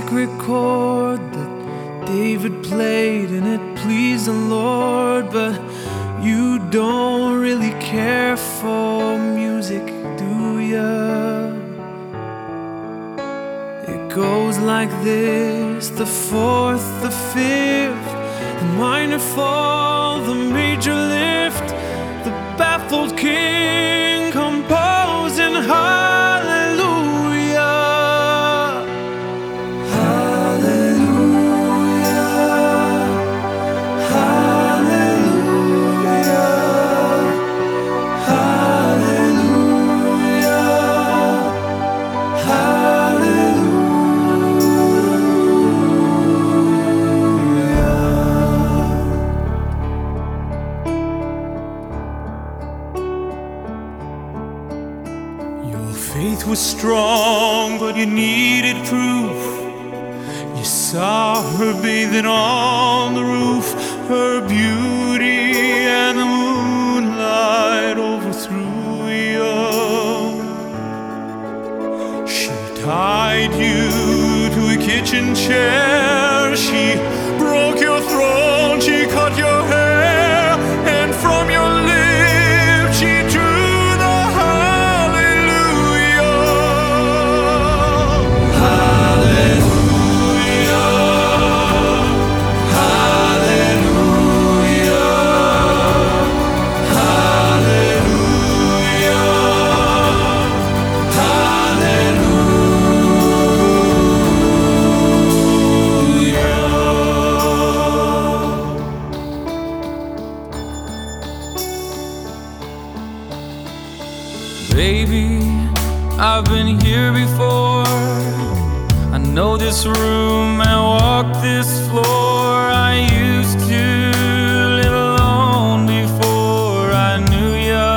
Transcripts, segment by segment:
secret chord that David played and it pleased the Lord. But you don't really care for music, do ya? It goes like this: the fourth, the fifth, the minor fall, the major lift, the baffled king composing hallelujah, hallelujah, hallelujah, hallelujah, hallelujah. Faith was strong, but you needed proof. You saw her bathing on the roof, her beauty and the moonlight overthrew you. She tied you to a kitchen chair, she broke your throne, she cut your hair, and from your lips she drew Baby, I've been here before. I know this room and walk this floor. I used to live alone before I knew ya.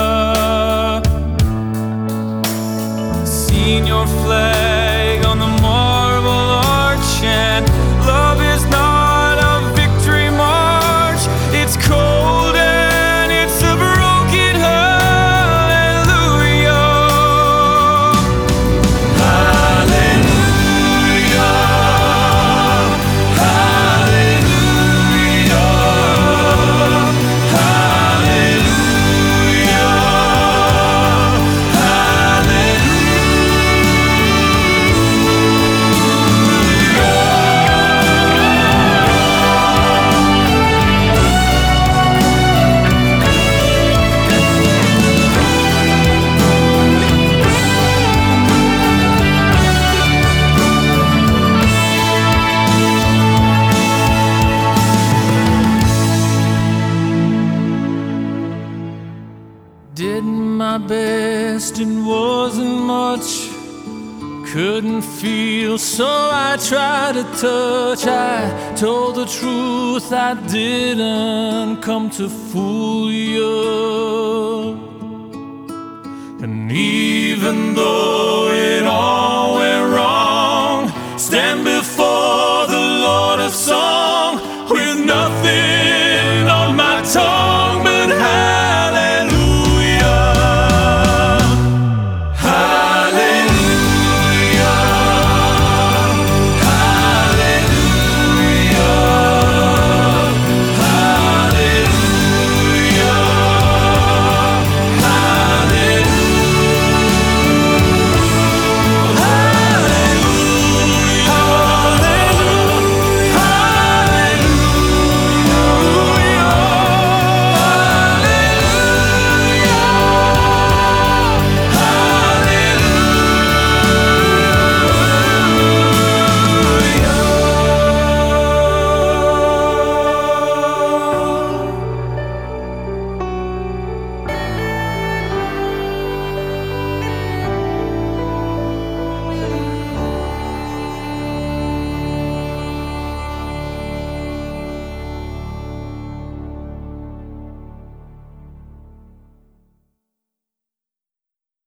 Seen your flag on the marble arch, and love is not a victory march. It's cold and it's a broken heart. Did my best, it wasn't much. Couldn't feel, so I tried to touch. I told the truth, I didn't come to fool you. And even though it all went wrong, stand